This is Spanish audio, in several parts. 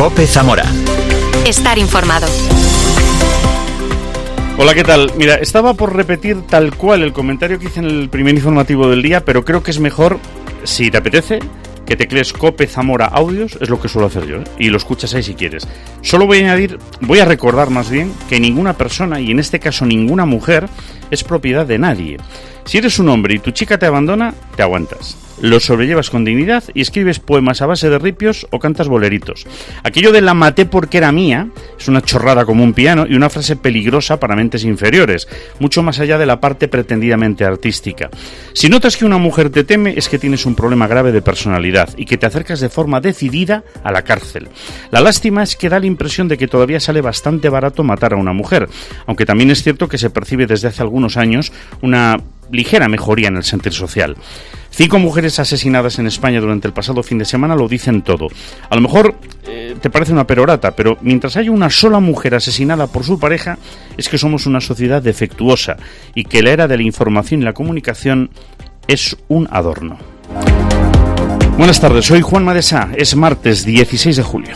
COPE Zamora. Estar informado. Hola, ¿qué tal? Mira, estaba por repetir tal cual el comentario que hice en el primer informativo del día, pero creo que es mejor, si te apetece, que teclees COPE Zamora Audios, es lo que suelo hacer yo, y lo escuchas ahí si quieres. Solo voy a recordar más bien que ninguna persona, y en este caso ninguna mujer, es propiedad de nadie. Si eres un hombre y tu chica te abandona, te aguantas. Lo sobrellevas con dignidad y escribes poemas a base de ripios o cantas boleritos. Aquello de la maté porque era mía es una chorrada como un piano y una frase peligrosa para mentes inferiores, mucho más allá de la parte pretendidamente artística. Si notas que una mujer te teme, es que tienes un problema grave de personalidad y que te acercas de forma decidida a la cárcel. La lástima es que da la impresión de que todavía sale bastante barato matar a una mujer, aunque también es cierto que se percibe desde hace algunos años una ligera mejoría en el sentir social. 5 mujeres asesinadas en España durante el pasado fin de semana lo dicen todo. A lo mejor te parece una perorata, pero mientras haya una sola mujer asesinada por su pareja, es que somos una sociedad defectuosa y que la era de la información y la comunicación es un adorno. Buenas tardes, soy Juan Madesá. Es martes 16 de julio.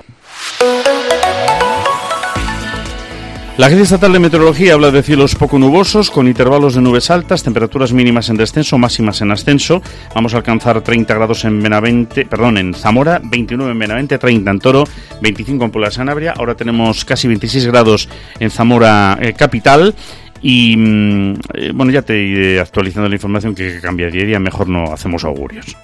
La Agencia Estatal de Meteorología habla de cielos poco nubosos, con intervalos de nubes altas, temperaturas mínimas en descenso, máximas en ascenso. Vamos a alcanzar 30 grados en Zamora, 29 en Benavente, 30 en Toro, 25 en Puebla de Sanabria. Ahora tenemos casi 26 grados en Zamora capital. Y bueno, ya te iré actualizando la información que cambia día a día, mejor no hacemos augurios.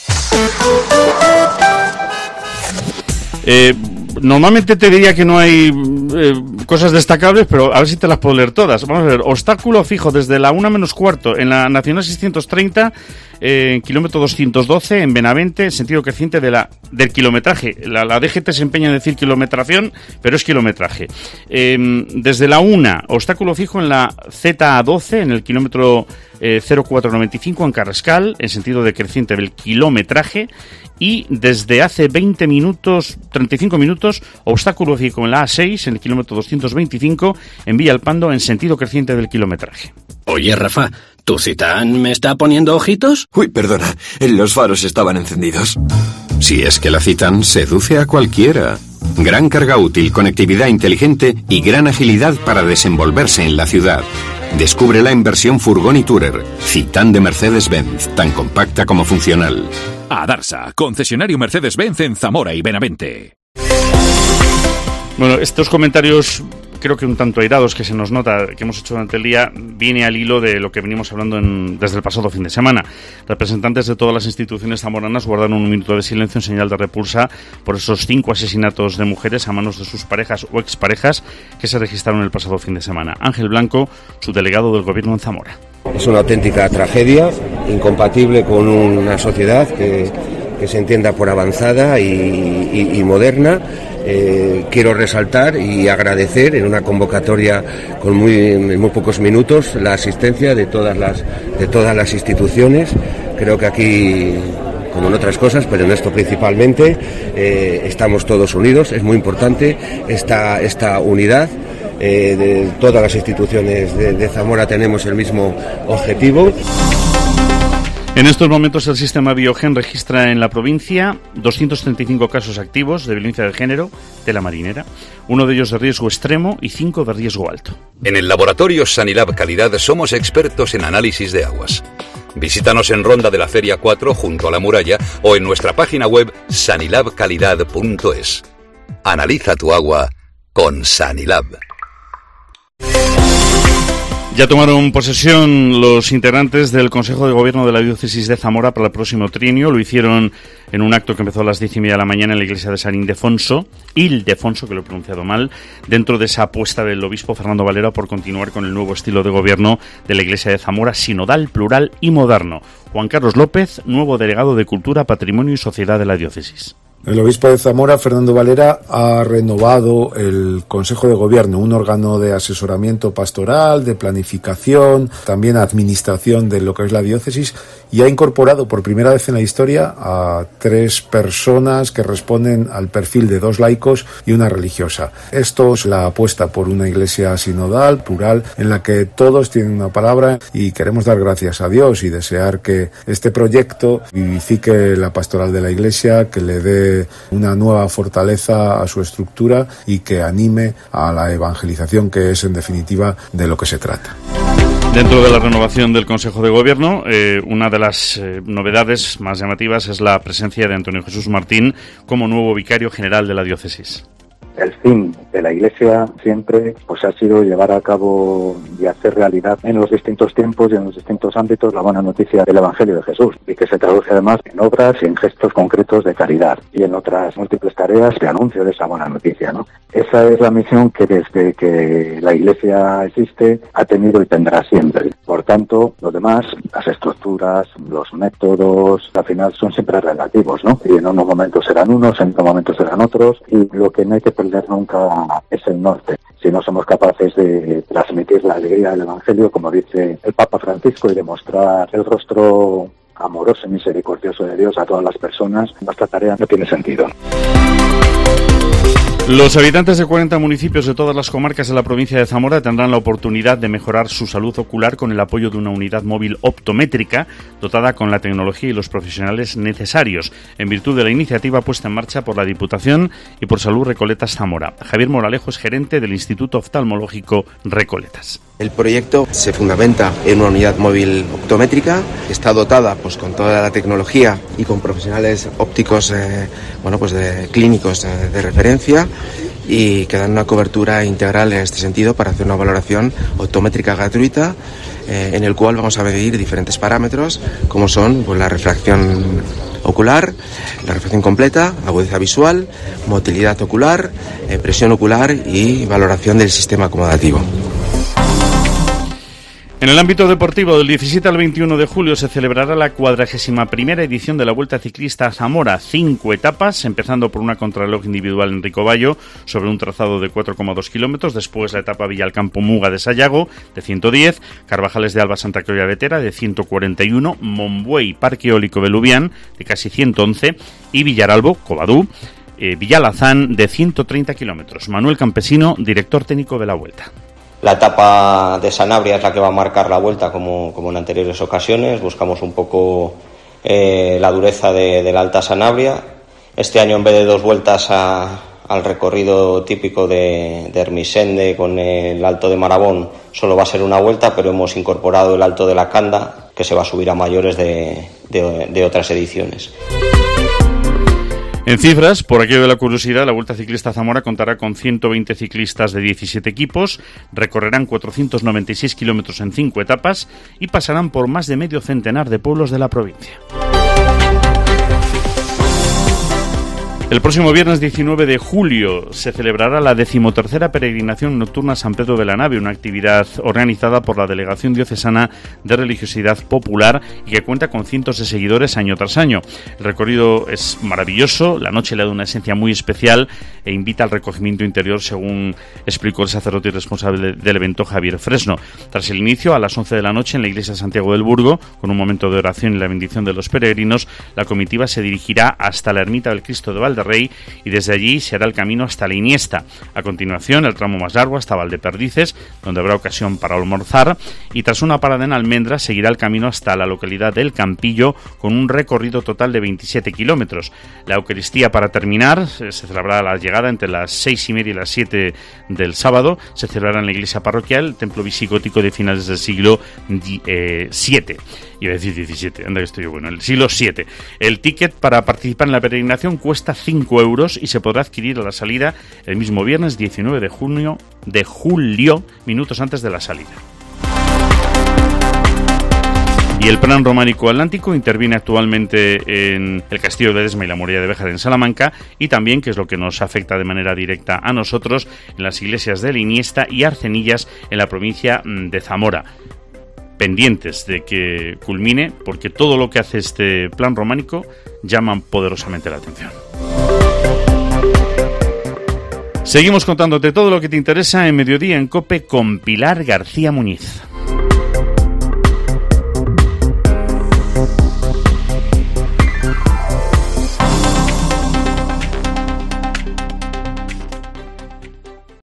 Normalmente te diría que no hay cosas destacables, pero a ver si te las puedo leer todas. Vamos a ver, obstáculo fijo desde la 1 menos cuarto en la Nacional 630, kilómetro 212 en Benavente, sentido creciente del kilometraje. La DGT se empeña en decir kilometración, pero es kilometraje. Desde la 1, obstáculo fijo en la ZA12, en el kilómetro 0495 en Carrascal, en sentido decreciente del kilometraje. Y desde hace 35 minutos, obstáculo fijo en la A6, en el kilómetro 225, en Villalpando, en sentido creciente del kilometraje. Oye, Rafa, ¿tu Citán me está poniendo ojitos? Uy, perdona, los faros estaban encendidos. Si es que la Citán seduce a cualquiera. Gran carga útil, conectividad inteligente y gran agilidad para desenvolverse en la ciudad. Descúbrela en versión furgón y tourer. Citán de Mercedes-Benz, tan compacta como funcional. Adarsa, concesionario Mercedes-Benz en Zamora y Benavente. Bueno, estos comentarios creo que un tanto airados que se nos nota que hemos hecho durante el día viene al hilo de lo que venimos hablando desde el pasado fin de semana. Representantes de todas las instituciones zamoranas guardaron un minuto de silencio en señal de repulsa por esos 5 asesinatos de mujeres a manos de sus parejas o exparejas que se registraron el pasado fin de semana. Ángel Blanco, su delegado del gobierno en Zamora. Es una auténtica tragedia, incompatible con una sociedad que se entienda por avanzada y moderna. Quiero resaltar y agradecer en una convocatoria con muy pocos minutos la asistencia de todas las instituciones. Creo que aquí, como en otras cosas, pero en esto principalmente, estamos todos unidos. Es muy importante esta unidad. De todas las instituciones de Zamora tenemos el mismo objetivo. En estos momentos el sistema Biogen registra en la provincia 235 casos activos de violencia de género de la marinera, 1 de ellos de riesgo extremo y 5 de riesgo alto. En el laboratorio Sanilab Calidad somos expertos en análisis de aguas. Visítanos en Ronda de la Feria 4 junto a la muralla o en nuestra página web sanilabcalidad.es. Analiza tu agua con Sanilab. Ya tomaron posesión los integrantes del Consejo de Gobierno de la Diócesis de Zamora para el próximo trienio. Lo hicieron en un acto que empezó a las 10:30 de la mañana en la iglesia de San Ildefonso, que lo he pronunciado mal, dentro de esa apuesta del obispo Fernando Valera por continuar con el nuevo estilo de gobierno de la iglesia de Zamora, sinodal, plural y moderno. Juan Carlos López, nuevo delegado de Cultura, Patrimonio y Sociedad de la Diócesis. El obispo de Zamora, Fernando Valera, ha renovado el Consejo de Gobierno, un órgano de asesoramiento pastoral, de planificación, también administración de lo que es la diócesis, y ha incorporado por primera vez en la historia a 3 personas que responden al perfil de 2 laicos y una religiosa. Esto es la apuesta por una iglesia sinodal, plural, en la que todos tienen una palabra, y queremos dar gracias a Dios y desear que este proyecto vivifique la pastoral de la iglesia, que le dé dé una nueva fortaleza a su estructura y que anime a la evangelización, que es en definitiva de lo que se trata. Dentro de la renovación del Consejo de Gobierno, una de las novedades más llamativas es la presencia de Antonio Jesús Martín como nuevo vicario general de la diócesis. El fin de la Iglesia siempre pues ha sido llevar a cabo y hacer realidad en los distintos tiempos y en los distintos ámbitos la buena noticia del Evangelio de Jesús, y que se traduce además en obras y en gestos concretos de caridad y en otras múltiples tareas de anuncio de esa buena noticia, ¿no? Esa es la misión que desde que la Iglesia existe ha tenido y tendrá siempre. Por tanto, lo demás, las estructuras, los métodos, al final son siempre relativos, ¿no? Y en unos momentos serán unos, en otros momentos serán otros, y lo que no hay que perder nunca es el norte. Si no somos capaces de transmitir la alegría del Evangelio, como dice el Papa Francisco, y demostrar el rostro amoroso y misericordioso de Dios a todas las personas, nuestra tarea no tiene sentido. Los habitantes de 40 municipios de todas las comarcas de la provincia de Zamora tendrán la oportunidad de mejorar su salud ocular con el apoyo de una unidad móvil optométrica dotada con la tecnología y los profesionales necesarios, en virtud de la iniciativa puesta en marcha por la Diputación y por Salud Recoletas Zamora. Javier Moralejo es gerente del Instituto Oftalmológico Recoletas. El proyecto se fundamenta en una unidad móvil optométrica que está dotada pues con toda la tecnología y con profesionales ópticos de clínicos de referencia, y que dan una cobertura integral en este sentido para hacer una valoración optométrica gratuita en el cual vamos a medir diferentes parámetros como son pues, la refracción ocular, la refracción completa, agudeza visual, motilidad ocular, presión ocular y valoración del sistema acomodativo. En el ámbito deportivo, del 17 al 21 de julio se celebrará la 41ª edición de la Vuelta Ciclista a Zamora. 5 etapas, empezando por una contrarreloj individual en Ricoballo sobre un trazado de 4,2 kilómetros. Después la etapa Villalcampo Muga de Sayago de 110, Carvajales de Alba Santa Creu Vetera de 141, Monbuey Parque Eólico Beluvián de casi 111 y Villaralbo, Covadú, Villalazán de 130 kilómetros. Manuel Campesino, director técnico de la Vuelta. La etapa de Sanabria es la que va a marcar la vuelta como en anteriores ocasiones. Buscamos un poco la dureza de la Alta Sanabria. Este año, en vez de 2 vueltas al recorrido típico de Ermisende con el Alto de Marabón, solo va a ser una vuelta, pero hemos incorporado el Alto de la Canda, que se va a subir a mayores de otras ediciones. En cifras, por aquello de la curiosidad, la Vuelta Ciclista Zamora contará con 120 ciclistas de 17 equipos, recorrerán 496 kilómetros en 5 etapas y pasarán por más de medio centenar de pueblos de la provincia. El próximo viernes 19 de julio se celebrará la 13ª peregrinación nocturna a San Pedro de la Nave, una actividad organizada por la Delegación Diocesana de Religiosidad Popular y que cuenta con cientos de seguidores año tras año. El recorrido es maravilloso, la noche le da una esencia muy especial e invita al recogimiento interior, según explicó el sacerdote responsable del evento, Javier Fresno. Tras el inicio, a las 11 de la noche, en la iglesia de Santiago del Burgo, con un momento de oración y la bendición de los peregrinos, la comitiva se dirigirá hasta la ermita del Cristo de Valderrey y desde allí se hará el camino hasta la Iniesta. A continuación, el tramo más largo hasta Valdeperdices, donde habrá ocasión para almorzar, y tras una parada en Almendra seguirá el camino hasta la localidad del Campillo, con un recorrido total de 27 kilómetros. La Eucaristía, para terminar, se celebrará a la llegada entre las 6:30 y las 7 del sábado. Se celebrará en la iglesia parroquial, el templo visigótico de finales del siglo VII. Iba a decir 17, anda que estoy bueno, el siglo VII. El ticket para participar en la peregrinación cuesta 5 euros y se podrá adquirir a la salida el mismo viernes 19 de julio, minutos antes de la salida. Y el Plan Románico Atlántico interviene actualmente en el Castillo de Ledesma y la Muralla de Béjar en Salamanca, y también, que es lo que nos afecta de manera directa a nosotros, en las iglesias de la Iniesta y Arcenillas en la provincia de Zamora. Pendientes de que culmine, porque todo lo que hace este plan románico llama poderosamente la atención. Seguimos contándote todo lo que te interesa en Mediodía en COPE con Pilar García Muñiz.